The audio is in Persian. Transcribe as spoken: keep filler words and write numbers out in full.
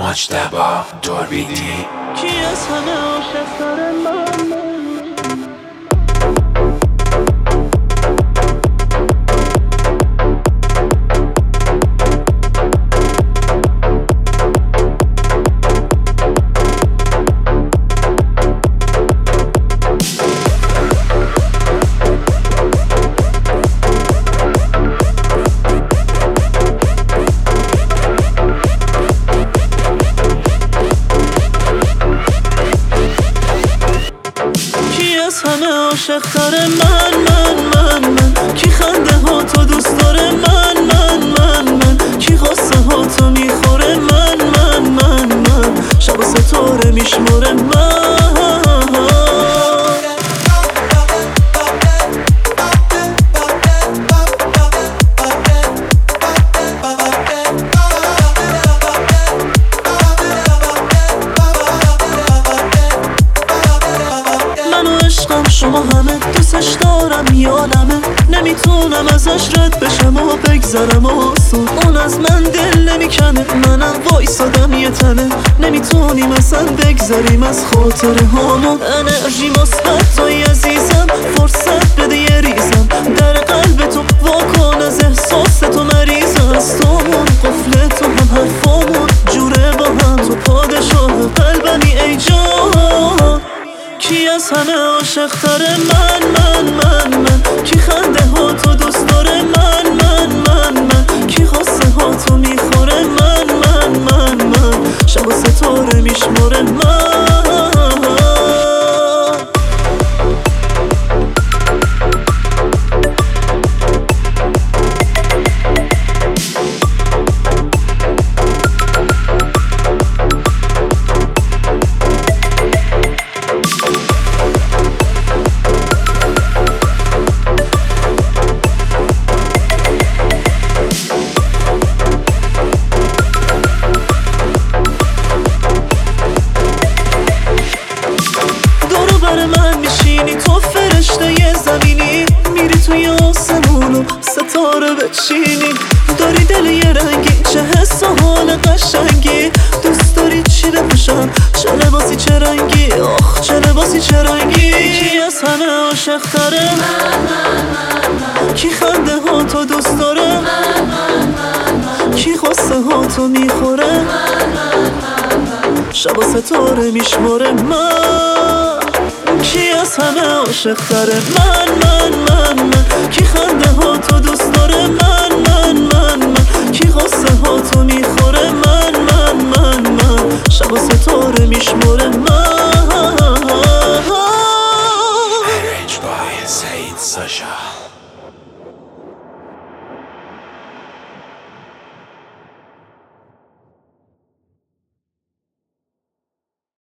مجتبی دوربینی. کی از همه عاشق تر من؟ همه عاشق تر من من من من کی خنده ها تو دوست داره من من من من کی غصه ها تو میخوره من من من من شب و ستاره میشموره من. شما همه دوستش دارم یادمه، نمیتونم ازش رد بشم و بگذرم آسون. اون از من دل نمیکنه، منم وایسادم یه تنه، نمیتونیم اصلا بگذریم از خاطره هامون. انرژی مثبت توی عزیزم، فرصت بده یه ریزم در قلب تو واکن، از احساس تو مریضم. از تومون قفل تو هم حرفامون جوره با هم، تو پادشاه قلبمی ای جان. کی از همه عاشق تر من من من من کی خنده ها تو دوست داره من من من من کی غصه ها تو میخوره من من من من شب و ستاره میشموره من. برای من میشینی تو فرشته ی زمینی، میری توی آسمون و ستاره بچینی. داری دل یه رنگی، چه حس و حال قشنگی. دوست داری چی بپوشم، چه لباسی چه رنگی، آخ چه لباسی چه رنگی. کی از همه عاشق تره من من من کی خنده ها تو دوست داره من من من کی غصه ها تو میخوره من من من شب و ستاره میشموره من. کی از همه عاشق تره من من من من کی خنده ها تو دوست داره من من من من کی غصه ها تو میخوره من من من من شب و ستاره میشموره من. Arranged by Said Sasha.